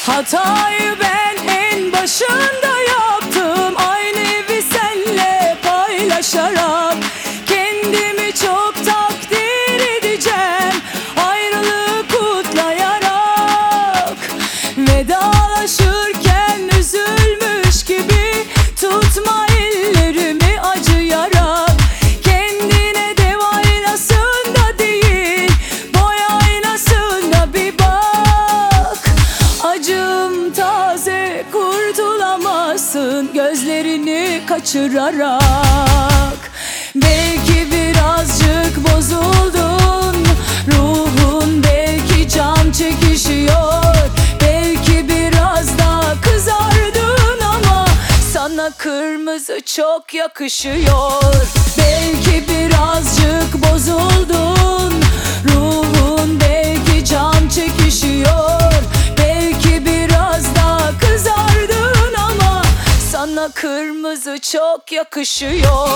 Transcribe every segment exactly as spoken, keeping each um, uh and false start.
Hatayı ben en başında yaptım, aynı evi senle paylaşarak. Kendimi çok takdir edeceğim, ayrılığı kutlayarak. Vedalaşırken üzülmüş gibi tutma ellerimi acıyarak. Kendine dev aynasında değil, boy aynasında bir bak. Acım taze, kurtulamazsın gözlerini kaçırarak. Belki birazcık bozuldun, ruhun belki can çekişiyor. Belki biraz daha kızardın ama sana kırmızı çok yakışıyor. Belki birazcık bozuldun, ruhun belki can çekişiyor. Belki biraz daha kızardın ama sana kırmızı çok yakışıyor.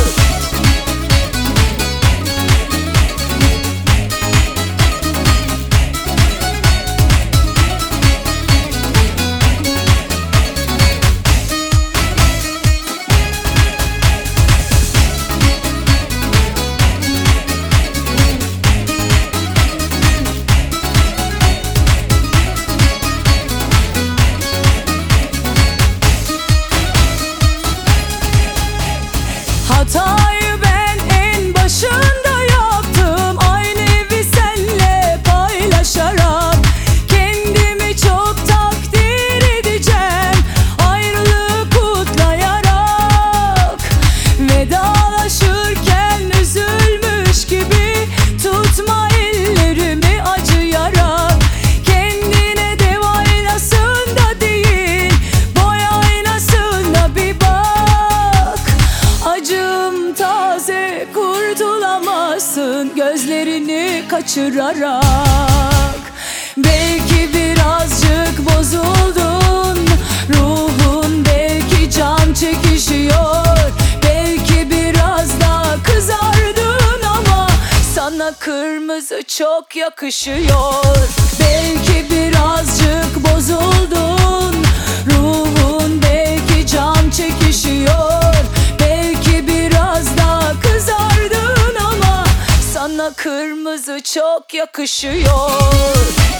Hatayı ben en başında yaptım, aynı evi senle paylaşarak. Kendimi çok takdir edeceğim, ayrılığı kutlayarak. Vedalaşırken üzülmüş gibi tutma ellerimi acıyarak. Kendine dev aynasında değil, boy aynasında bir bak. Acım taze, kurtulamazsın gözlerini kaçırarak. Belki birazcık bozuldun, ruhun belki can çekişiyor. Belki biraz daha kızardın ama sana kırmızı çok yakışıyor. Belki birazcık bozuldun, ruhun belki can çekişiyor. Belki biraz daha kızardın ama sana kırmızı çok yakışıyor.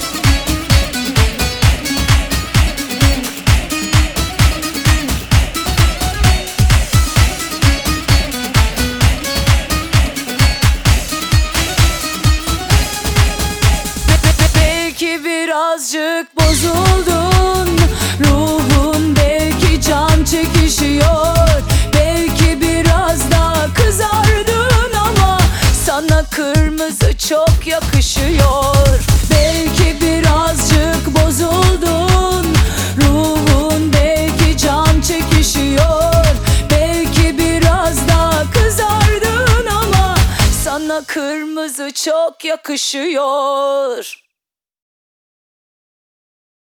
Belki birazcık bozuldun, ruhun belki can çekişiyor. Belki biraz daha kızardın ama sana kırmızı çok yakışıyor. Belki birazcık bozuldun, ruhun belki can çekişiyor. Belki biraz daha kızardın ama sana kırmızı çok yakışıyor.